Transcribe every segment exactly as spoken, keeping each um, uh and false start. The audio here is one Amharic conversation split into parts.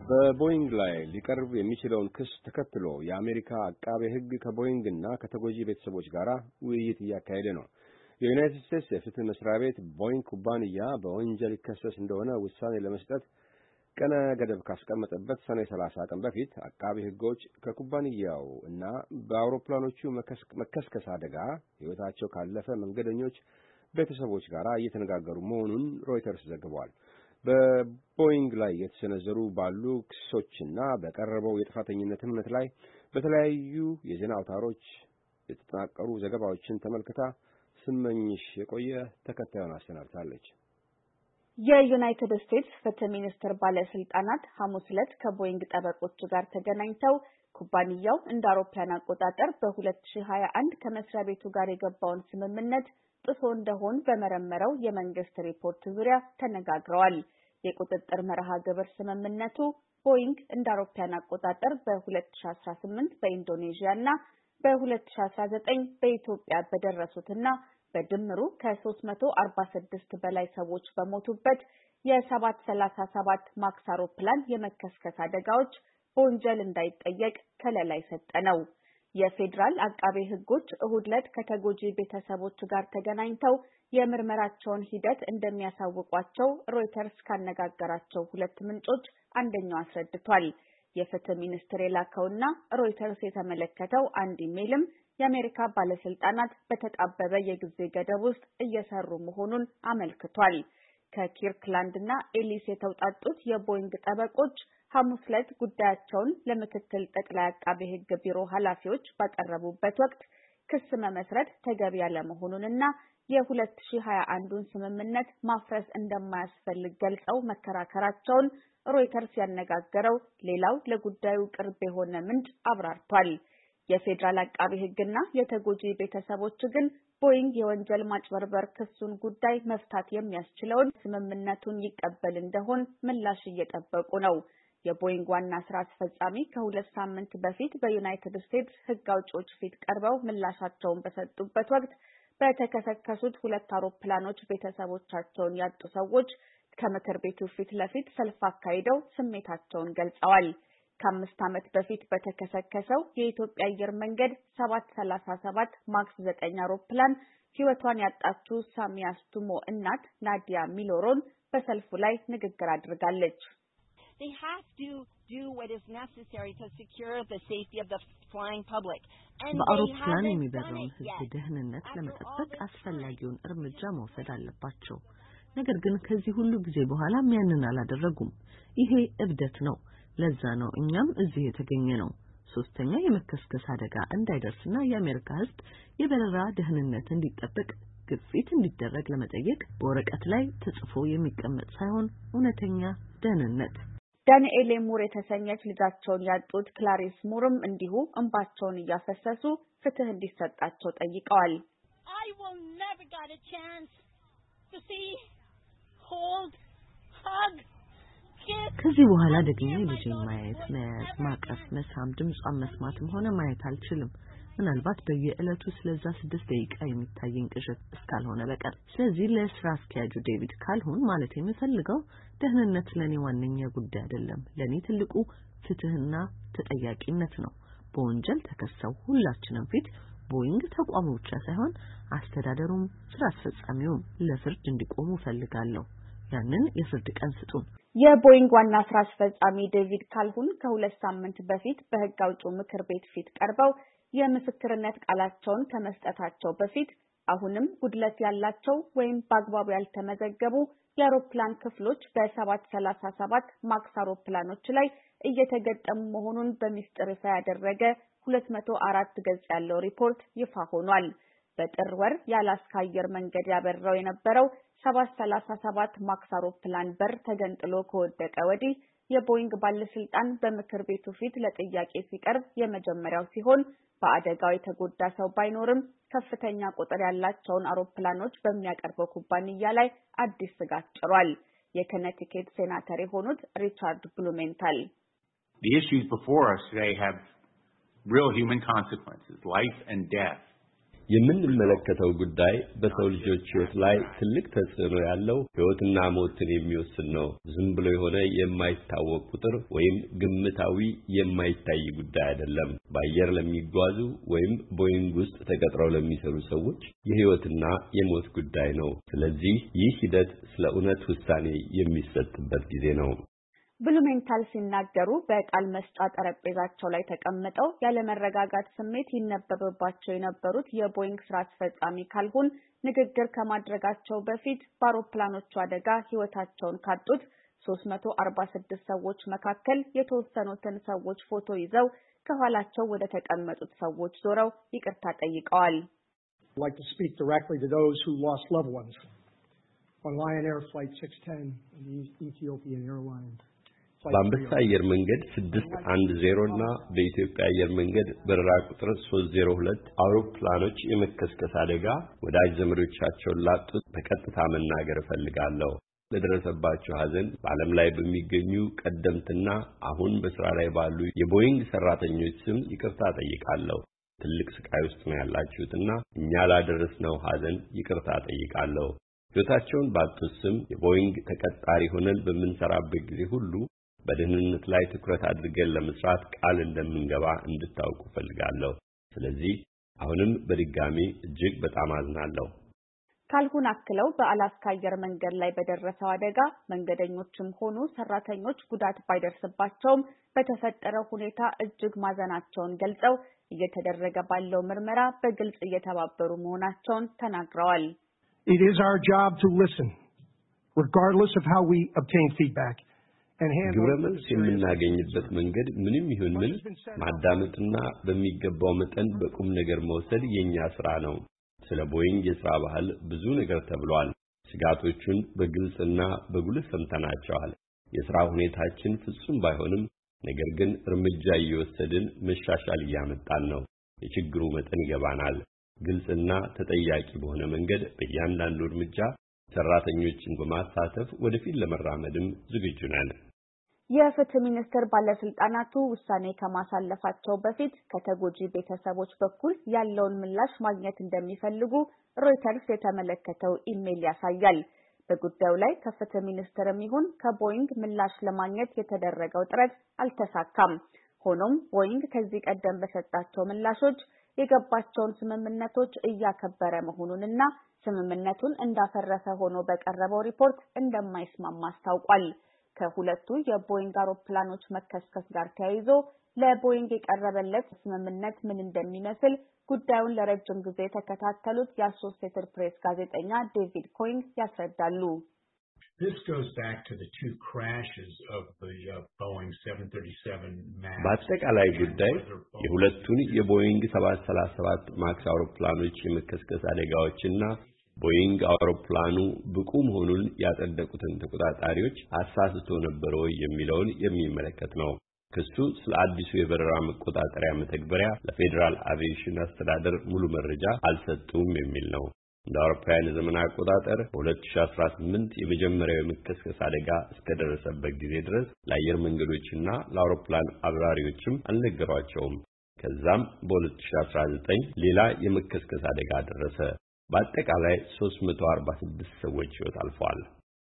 በቦይንግ ላይ ሊቀርብ የሚችለውን ክስ ተከትሎ የአሜሪካ አቃቤ ሕግ ከቦይንግ እና ከተጎጂ ቤተሰቦች ጋር ውይይት እያካሄደ ነው። የዩናይትድ ስቴትስ የፍትህ መስሪያ ቤት ቦይንግ ኩባንያ በወንጀል ይከሰስ እንደሆነ ውሳኔ ለመስጠት ቀነ ገደብ ካስቀመጠበት ሰኔ ሰላሳ ቀን በፊት አቃቤ ሕጎች ከኩባንያው እና በአውሮፕላኖቹ መከስከስ አደጋ ሕይወታቸው ካለፈ መንገደኞች ቤተሰቦች ጋር እየተነጋገሩ መሆኑን ሮይተርስ ዘግቧል። በቦይንግ ላይ የተሰነዘሩ ባሉ ክሶችና በቀረበው የጥፋተኝነት እምነት ላይ በተለያዩ የዜና አውታሮች የተጠናቀሩ ዘገባዎችን ተመልክታ ስመኝሽ የቆየ ተከታዩን አሰናድታለች። የዩናይትድ ስቴትስ ፍትህ ሚኒስቴር ባለስልጣናት ሐሙስ ዕለት ከቦይንግ ጠበቆች ጋር ተገናኝተው ኩባንያው እንደ አውሮፓውያን አቆጣጠር በሁለት ሺህ ሃያ አንድ ከመስሪያ ቤቱ ጋር የገባውን ስምምነት ጥሶ እንደሆን በመረመረው የመንግስት ሪፖርት ዙሪያ ተነጋግረዋል። የቁጥጥር መርሃ ግብር ስምምነቱ ቦይንግ እንደ አውሮፓውያን አቆጣጠር በሁለት ሺህ አስራ ስምንት በኢንዶኔዥያ እና በሁለት ሺህ አስራ ዘጠኝ በኢትዮጵያ በደረሱትና በድምሩ ከሶስት መቶ አርባ ስድስት በላይ ሰዎች በሞቱበት የሰባት ሰላሳ ሰባት ማክስ አውሮፕላን የመከስከስ አደጋዎች በወንጀል እንዳይጠየቅ ከለላ የሰጠ ነው። የፌዴራል አቃቤ ሕጎች እሁድ ዕለት ከተጎጂ ቤተሰቦች ጋር ተገናኝተው የምርመራቸውን ሂደት እንደሚያሳውቋቸው ሮይተርስ ካነጋገራቸው ሁለት ምንጮች አንደኛው አስረድቷል። የፍትህ ሚኒስቴር የላከውና ሮይተርስ የተመለከተው አንድ ኢሜይልም የአሜሪካ ባለስልጣናት በተጣበበ የጊዜ ገደብ ውስጥ እየሰሩ መሆኑን አመልክቷል። ከኪርክላንድና ኤሊስ የተውጣጡት የቦይንግ ጠበቆች ሐሙስ ዕለት ጉዳያቸውን ለምክትል ጠቅላይ አቃቤ ሕግ ቢሮ ኃላፊዎች ባቀረቡበት ወቅት ክስ መመስረት ተገቢ ያለመሆኑንና የሁለት ሺህ ሃያ አንዱን ስምምነት ማፍረስ እንደማያስፈልግ ገልጸው መከራከራቸውን ሮይተርስ ያነጋገረው ሌላው ለጉዳዩ ቅርብ የሆነ ምንጭ አብራርቷል። የፌዴራል አቃቤ ሕግና የተጎጂ ቤተሰቦች ግን ቦይንግ የወንጀል ማጭበርበር ክሱን ጉዳይ መፍታት የሚያስችለውን ስምምነቱን ይቀበል እንደሆን ምላሽ እየጠበቁ ነው። የቦይንግ ዋና ስራ አስፈጻሚ ከሁለት ሳምንት በፊት በዩናይትድ ስቴትስ ሕግ አውጪዎች ፊት ቀርበው ምላሻቸውን በሰጡበት ወቅት በተከሰከሱት ሁለት አውሮፕላኖች ቤተሰቦቻቸውን ያጡ ሰዎች ከምክር ቤቱ ፊት ለፊት ሰልፍ አካሂደው ስሜታቸውን ገልጸዋል። ከአምስት ዓመት በፊት በተከሰከሰው የኢትዮጵያ አየር መንገድ ሰባት ሰላሳ ሰባት ማክስ ዘጠኝ አውሮፕላን ሕይወቷን ያጣችው ሳሚያስ ቱሞ እናት ናዲያ ሚሎሮን በሰልፉ ላይ ንግግር አድርጋለች። They have to do what is necessary to secure the safety of the flying public. በአውሮፕላን የሚበረውን ሕዝብ ደህንነት ለመጠበቅ አስፈላጊውን እርምጃ መውሰድ አለባቸው። ነገር ግን ከዚህ ሁሉ ጊዜ በኋላ ያንን አላደረጉም። ይሄ እብደት ነው። ለዛ ነው እኛም እዚህ የተገኘ ነው። ሶስተኛ የመከስከስ አደጋ እንዳይደርስና የአሜሪካ ሕዝብ የበረራ ደህንነት እንዲጠበቅ ግፊት እንዲደረግ ለመጠየቅ በወረቀት ላይ ተጽፎ የሚቀመጥ ሳይሆን እውነተኛ ደህንነት። ዳንኤል ሙር የተሰኘች ልጃቸውን ያጡት ክላሪስ ሙርም እንዲሁ እንባቸውን እያፈሰሱ ፍትህ እንዲሰጣቸው ጠይቀዋል። I will never get a chance to see, hold, hug. ከዚህ በኋላ ደግሞ ልጄን ማየት፣ መያዝ፣ ማቀፍ፣ መሳም፣ ድምጿን መስማትም ሆነ ማየት አልችልም። ምናልባት በየዕለቱ ስለዛ ስድስት ደቂቃ የሚታየኝ ቅዠት እስካልሆነ በቀር። ስለዚህ ለስራ አስኪያጁ ዴቪድ ካልሆን ማለት የምፈልገው ደህንነት ለኔ ዋነኛ ጉዳይ አይደለም። ለኔ ትልቁ ፍትህና ተጠያቂነት ነው። በወንጀል ተከሰው ሁላችንም ፊት ቦይንግ ተቋሙ ብቻ ሳይሆን አስተዳደሩም ስራ አስፈጻሚውም ለፍርድ እንዲቆሙ ፈልጋለሁ። ያንን የፍርድ ቀን ስጡን። የቦይንግ ዋና ስራ አስፈጻሚ ዴቪድ ካልሁን ከሁለት ሳምንት በፊት በሕግ አውጪው ምክር ቤት ፊት ቀርበው የምስክርነት ቃላቸውን ከመስጠታቸው በፊት አሁንም ጉድለት ያላቸው ወይም በአግባቡ ያልተመዘገቡ የአውሮፕላን ክፍሎች በሰባት ሰላሳ ሰባት ማክስ አውሮፕላኖች ላይ እየተገጠሙ መሆኑን በሚስጥር ይፋ ያደረገ ሁለት መቶ አራት ገጽ ያለው ሪፖርት ይፋ ሆኗል። በጥር ወር የአላስካ አየር መንገድ ያበረው የነበረው ሰባት ሰላሳ ሰባት ማክስ አውሮፕላን በር ተገንጥሎ ከወደቀ ወዲህ የቦይንግ ባለስልጣን በምክር ቤቱ ፊት ለጥያቄ ሲቀርብ የመጀመሪያው ሲሆን በአደጋው የተጎዳ ሰው ባይኖርም ከፍተኛ ቁጥር ያላቸውን አውሮፕላኖች በሚያቀርበው ኩባንያ ላይ አዲስ ስጋት ጭሯል። የኮኔቲኬት ሴናተር የሆኑት ሪቻርድ ብሉሜንታል The issues before us today have real human consequences, life and death. የምንመለከተው ጉዳይ በሰው ልጆች ሕይወት ላይ ትልቅ ተጽዕኖ ያለው ሕይወትና ሞትን የሚወስን ነው። ዝም ብሎ የሆነ የማይታወቅ ቁጥር ወይም ግምታዊ የማይታይ ጉዳይ አይደለም። በአየር ለሚጓዙ ወይም ቦይንግ ውስጥ ተቀጥረው ለሚሰሩ ሰዎች የሕይወትና የሞት ጉዳይ ነው። ስለዚህ ይህ ሂደት ስለ እውነት ውሳኔ የሚሰጥበት ጊዜ ነው። ብሉሜንታል ሲናገሩ በቃል መስጫ ጠረጴዛቸው ላይ ተቀምጠው ያለመረጋጋት ስሜት ይነበብባቸው የነበሩት የቦይንግ ስራ አስፈጻሚ ካልሆን ንግግር ከማድረጋቸው በፊት በአውሮፕላኖቹ አደጋ ሕይወታቸውን ካጡት ሶስት መቶ አርባ ስድስት ሰዎች መካከል የተወሰኑትን ሰዎች ፎቶ ይዘው ከኋላቸው ወደ ተቀመጡት ሰዎች ዞረው ይቅርታ ጠይቀዋል። I'd like to speak directly to those who lost loved ones on Lion Air Flight six ten and the Ethiopian Airlines. በአንበሳ አየር መንገድ ስድስት አንድ ዜሮ እና በኢትዮጵያ አየር መንገድ በረራ ቁጥር ሶስት ዜሮ ሁለት አውሮፕላኖች የመከስከስ አደጋ ወዳጅ ዘመዶቻቸውን ላጡት በቀጥታ መናገር እፈልጋለሁ። ለደረሰባቸው ሐዘን በዓለም ላይ በሚገኙ ቀደምትና አሁን በስራ ላይ ባሉ የቦይንግ ሰራተኞች ስም ይቅርታ ጠይቃለሁ። ትልቅ ስቃይ ውስጥ ነው ያላችሁትና እኛ ላደረስነው ሐዘን ይቅርታ ጠይቃለሁ። ሕይወታቸውን ባጡት ስም የቦይንግ ተቀጣሪ ሆነን በምንሰራበት ጊዜ ሁሉ በደህንነት ላይ ትኩረት አድርገን ለመስራት ቃል እንደምንገባ እንድታውቁ ፈልጋለሁ። ስለዚህ አሁንም በድጋሚ እጅግ በጣም አዝናለሁ። ካልሁን አክለው በአላስካ አየር መንገድ ላይ በደረሰው አደጋ መንገደኞችም ሆኑ ሰራተኞች ጉዳት ባይደርስባቸውም በተፈጠረው ሁኔታ እጅግ ማዘናቸውን ገልጸው እየተደረገ ባለው ምርመራ በግልጽ እየተባበሩ መሆናቸውን ተናግረዋል። It is our job to listen, regardless of how we obtain feedback. ግብረ መልስ የምናገኝበት መንገድ ምንም ይሁን ምን ማዳመጥና በሚገባው መጠን በቁም ነገር መውሰድ የኛ ስራ ነው። ስለ ቦይንግ የሥራ ባህል ብዙ ነገር ተብሏል። ስጋቶቹን በግልጽና በጉልህ ሰምተናቸዋል። የሥራ ሁኔታችን ፍጹም ባይሆንም ነገር ግን እርምጃ እየወሰድን መሻሻል እያመጣን ነው። የችግሩ መጠን ይገባናል። ግልጽና ተጠያቂ በሆነ መንገድ በእያንዳንዱ እርምጃ ሰራተኞችን በማሳተፍ ወደፊት ለመራመድም ዝግጁ ነን። የፍትህ ሚኒስቴር ባለስልጣናቱ ውሳኔ ከማሳለፋቸው በፊት ከተጎጂ ቤተሰቦች በኩል ያለውን ምላሽ ማግኘት እንደሚፈልጉ ሮይተርስ የተመለከተው ኢሜል ያሳያል። በጉዳዩ ላይ ከፍትህ ሚኒስቴርም ይሁን ከቦይንግ ምላሽ ለማግኘት የተደረገው ጥረት አልተሳካም። ሆኖም ቦይንግ ከዚህ ቀደም በሰጣቸው ምላሾች የገባቸውን ስምምነቶች እያከበረ መሆኑንና ስምምነቱን እንዳፈረሰ ሆኖ በቀረበው ሪፖርት እንደማይስማማ አስታውቋል። ከሁለቱ የቦይንግ አውሮፕላኖች መከስከስ ጋር ተያይዞ ለቦይንግ የቀረበለት ስምምነት ምን እንደሚመስል ጉዳዩን ለረጅም ጊዜ የተከታተሉት የአሶሲኤትድ ፕሬስ ጋዜጠኛ ዴቪድ ኮይንግ ያስረዳሉ። This goes back to the two crashes of the uh, Boeing seven thirty-seven MAX. በአጠቃላይ ጉዳይ የሁለቱን የቦይንግ ሰባት ሰላሳ ሰባት ማክስ አውሮፕላኖች የመከስከስ አደጋዎችና ቦይንግ አውሮፕላኑ ብቁ መሆኑን ያጸደቁትን ተቆጣጣሪዎች አሳስቶ ነበር ወይ የሚለውን የሚመለከት ነው። ክሱ ስለ አዲሱ የበረራ መቆጣጠሪያ መተግበሪያ ለፌዴራል አቪዬሽን አስተዳደር ሙሉ መረጃ አልሰጡም የሚል ነው። እንደ አውሮፓውያን ዘመን አቆጣጠር በሁለት ሺህ አስራ ስምንት የመጀመሪያው የመከስከስ አደጋ እስከደረሰበት ጊዜ ድረስ ለአየር መንገዶችና ለአውሮፕላን አብራሪዎችም አልነገሯቸውም። ከዛም በሁለት ሺህ አስራ ዘጠኝ ሌላ የመከስከስ አደጋ ደረሰ። በአጠቃላይ ሶስት መቶ አርባ ስድስት ሰዎች ሕይወት አልፈዋል።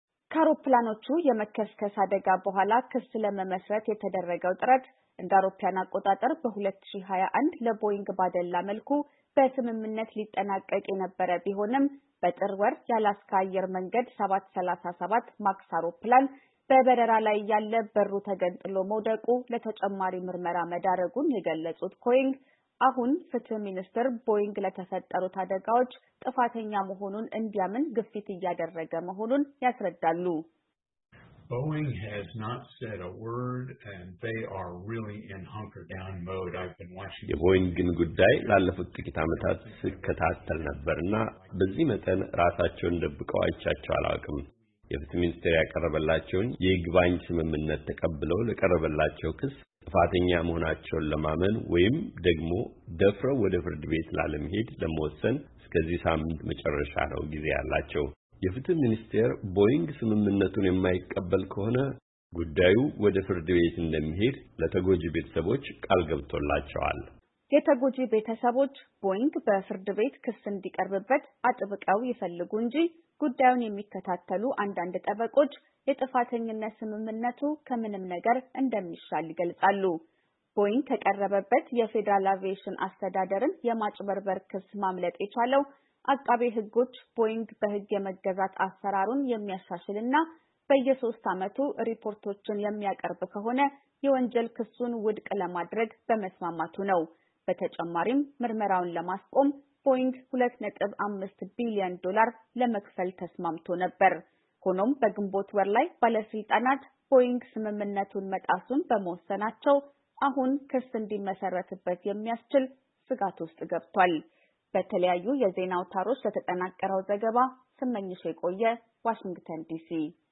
ከአውሮፕላኖቹ የመከስከስ አደጋ በኋላ ክስ ለመመስረት የተደረገው ጥረት እንደ አውሮፓውያን አቆጣጠር በሁለት ሺህ ሀያ አንድ ለቦይንግ ባደላ መልኩ በስምምነት ሊጠናቀቅ የነበረ ቢሆንም በጥር ወር የአላስካ አየር መንገድ ሰባት ሰላሳ ሰባት ማክስ አውሮፕላን በበረራ ላይ ያለ በሩ ተገንጥሎ መውደቁ ለተጨማሪ ምርመራ መዳረጉን የገለጹት ኮይንግ አሁን ፍትህ ሚኒስቴር ቦይንግ ለተፈጠሩት አደጋዎች ጥፋተኛ መሆኑን እንዲያምን ግፊት እያደረገ መሆኑን ያስረዳሉ። Boeing has not said a word and they are really in hunker down mode. I've been watching የቦይንግን ጉዳይ ላለፉት ጥቂት ዓመታት ስከታተል ነበርና በዚህ መጠን ራሳቸውን ደብቀው አይቻቸው አላውቅም። የፍትህ ሚኒስቴር ያቀረበላቸውን የይግባኝ ስምምነት ተቀብለው ለቀረበላቸው ክስ ጥፋተኛ መሆናቸውን ለማመን ወይም ደግሞ ደፍረው ወደ ፍርድ ቤት ላለመሄድ ለመወሰን እስከዚህ ሳምንት መጨረሻ ነው ጊዜ ያላቸው። የፍትህ ሚኒስቴር ቦይንግ ስምምነቱን የማይቀበል ከሆነ ጉዳዩ ወደ ፍርድ ቤት እንደሚሄድ ለተጎጂ ቤተሰቦች ቃል ገብቶላቸዋል። የተጎጂ ቤተሰቦች ቦይንግ በፍርድ ቤት ክስ እንዲቀርብበት አጥብቀው ይፈልጉ እንጂ ጉዳዩን የሚከታተሉ አንዳንድ ጠበቆች የጥፋተኝነት ስምምነቱ ከምንም ነገር እንደሚሻል ይገልጻሉ። ቦይንግ ከቀረበበት የፌዴራል አቪዬሽን አስተዳደርን የማጭበርበር ክስ ማምለጥ የቻለው አቃቤ ሕጎች ቦይንግ በሕግ የመገዛት አሰራሩን የሚያሻሽልና በየሶስት ዓመቱ ሪፖርቶችን የሚያቀርብ ከሆነ የወንጀል ክሱን ውድቅ ለማድረግ በመስማማቱ ነው። በተጨማሪም ምርመራውን ለማስቆም ቦይንግ ሁለት ነጥብ አምስት ቢሊዮን ዶላር ለመክፈል ተስማምቶ ነበር። ሆኖም በግንቦት ወር ላይ ባለስልጣናት ቦይንግ ስምምነቱን መጣሱን በመወሰናቸው አሁን ክስ እንዲመሰረትበት የሚያስችል ስጋት ውስጥ ገብቷል። በተለያዩ የዜና አውታሮች ለተጠናቀረው ዘገባ ስመኝሽ የቆየ ዋሽንግተን ዲሲ